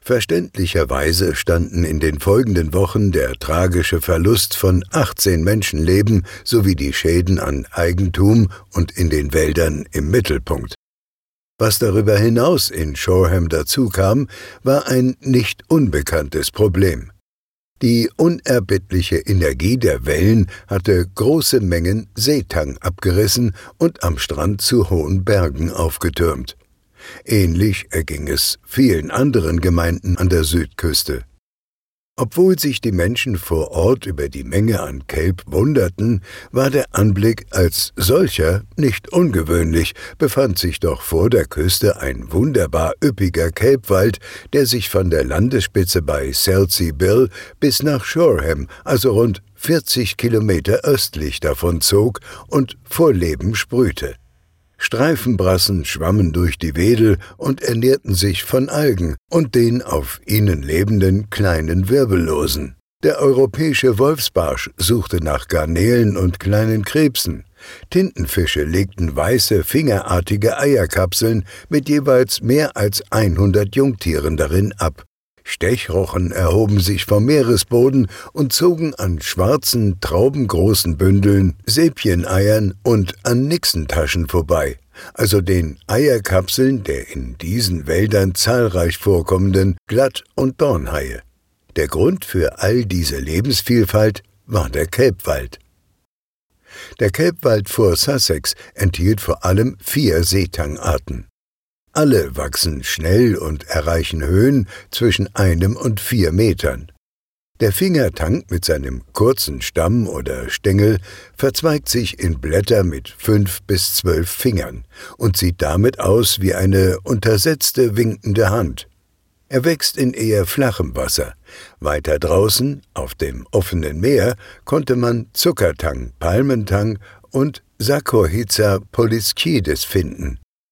Verständlicherweise standen in den folgenden Wochen der tragische Verlust von 18 Menschenleben sowie die Schäden an Eigentum und in den Wäldern im Mittelpunkt. Was darüber hinaus in Shoreham dazukam, war ein nicht unbekanntes Problem. Die unerbittliche Energie der Wellen hatte große Mengen Seetang abgerissen und am Strand zu hohen Bergen aufgetürmt. Ähnlich erging es vielen anderen Gemeinden an der Südküste. Obwohl sich die Menschen vor Ort über die Menge an Kelp wunderten, war der Anblick als solcher nicht ungewöhnlich, befand sich doch vor der Küste ein wunderbar üppiger Kelpwald, der sich von der Landespitze bei Selsey Bill bis nach Shoreham, also rund 40 Kilometer östlich davon zog und vor Leben sprühte. Streifenbrassen schwammen durch die Wedel und ernährten sich von Algen und den auf ihnen lebenden kleinen Wirbellosen. Der europäische Wolfsbarsch suchte nach Garnelen und kleinen Krebsen. Tintenfische legten weiße, fingerartige Eierkapseln mit jeweils mehr als 100 Jungtieren darin ab. Stechrochen erhoben sich vom Meeresboden und zogen an schwarzen, traubengroßen Bündeln, Sepien-Eiern und an Nixentaschen vorbei, also den Eierkapseln der in diesen Wäldern zahlreich vorkommenden Glatt- und Dornhaie. Der Grund für all diese Lebensvielfalt war der Kelpwald. Der Kelpwald vor Sussex enthielt vor allem 4 Seetangarten. Alle wachsen schnell und erreichen Höhen zwischen 1 und 4 Metern. Der Fingertang mit seinem kurzen Stamm oder Stängel verzweigt sich in Blätter mit 5 bis 12 Fingern und sieht damit aus wie eine untersetzte winkende Hand. Er wächst in eher flachem Wasser. Weiter draußen, auf dem offenen Meer, konnte man Zuckertang, Palmentang und Saccharrhiza polyscides finden.